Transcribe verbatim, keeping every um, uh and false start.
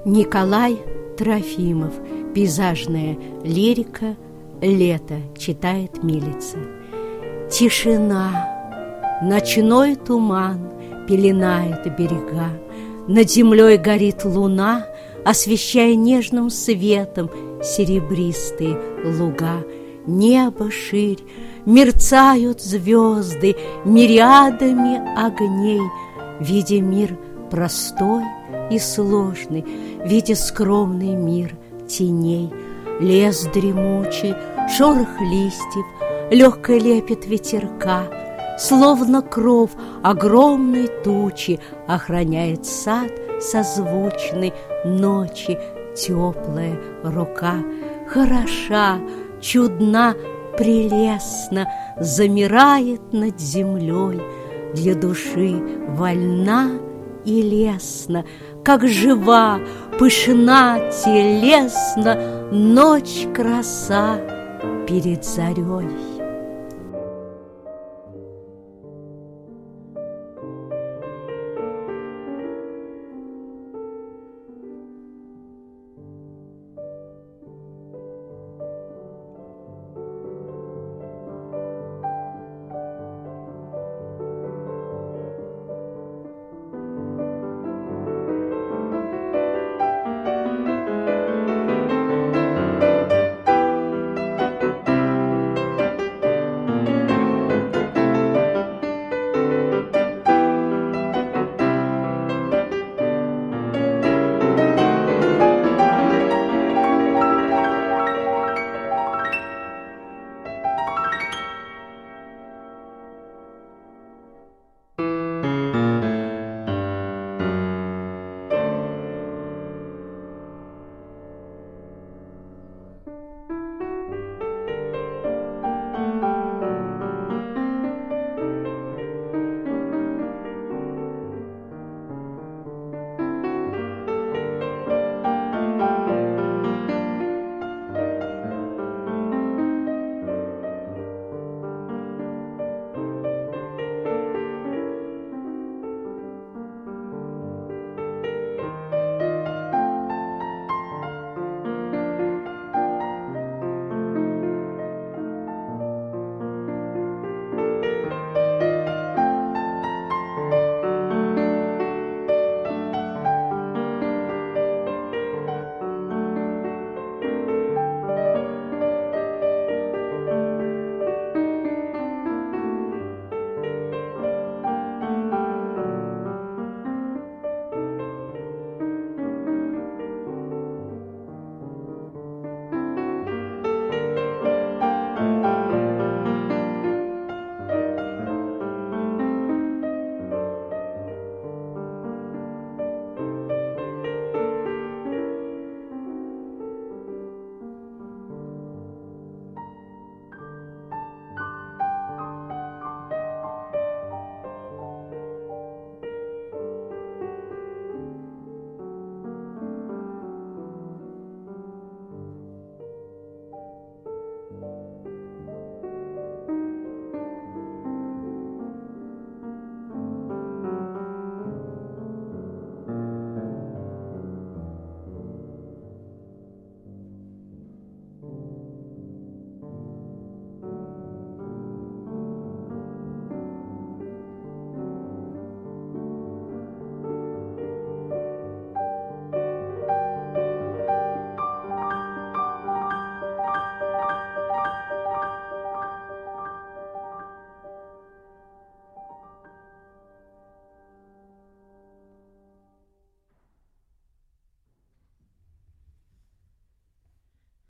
Николай Трофимов. Пейзажная лирика. Лето. Читает Милица. Тишина, ночной туман пеленает берега. Над землей горит луна, освещая нежным светом серебристые луга. Небо ширь, мерцают звезды мириадами огней, видя мир простой и сложный, видя скромный мир теней. Лес дремучий, шорох листьев, легкий лепет ветерка, словно кров огромной тучи охраняет сад созвучный ночи. Теплая рука хороша, чудна, прелестна, замирает над землей, для души вольна и лестна, как жива, пышна, телесна ночь краса перед зарей.